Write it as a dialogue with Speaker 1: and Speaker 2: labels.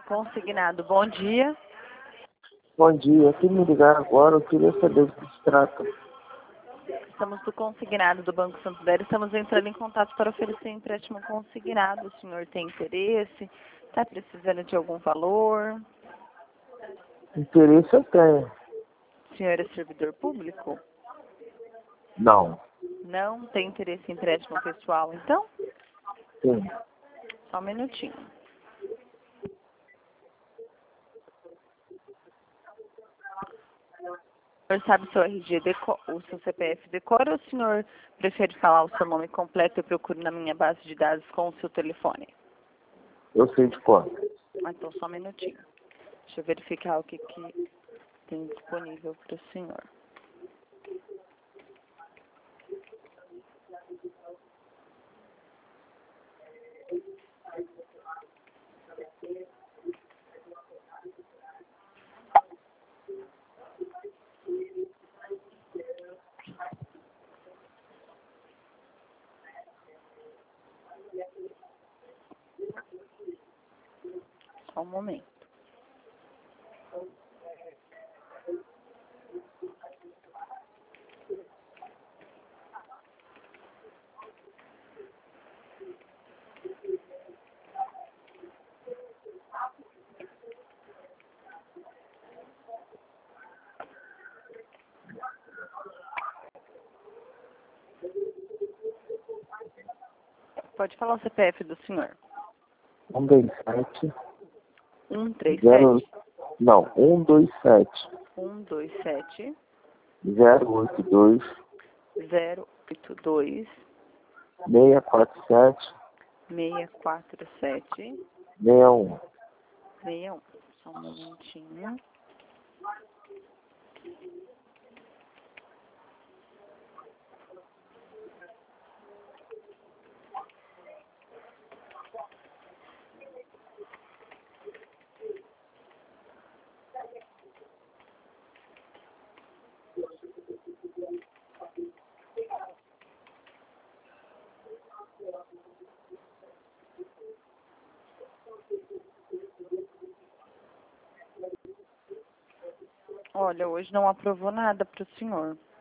Speaker 1: Consignado, bom dia.
Speaker 2: Bom dia, aqui me ligaram agora, eu queria saber do que se trata.
Speaker 1: Estamos do consignado do Banco Santander. Estamos entrando em contato para oferecer empréstimo consignado. O senhor tem interesse? Está precisando de algum valor?
Speaker 2: Interesse eu tenho.
Speaker 1: O senhor é servidor público?
Speaker 2: Não.
Speaker 1: Não tem interesse em empréstimo pessoal, então?
Speaker 2: Sim.
Speaker 1: Só um minutinho. O senhor sabe o seu RG, o seu CPF decora ou o senhor prefere falar o seu nome completo e eu procuro na minha base de dados com o seu telefone?
Speaker 2: Eu sei de cor.
Speaker 1: Então, só um minutinho. Deixa eu verificar o que tem disponível para o senhor. Só um momento. Pode falar o CPF do senhor.
Speaker 2: 127
Speaker 1: 137
Speaker 2: Não, 127
Speaker 1: 127
Speaker 2: 082
Speaker 1: 082
Speaker 2: 647
Speaker 1: 647
Speaker 2: 61.
Speaker 1: 61. Só um momentinho. Olha, hoje não aprovou nada para o senhor.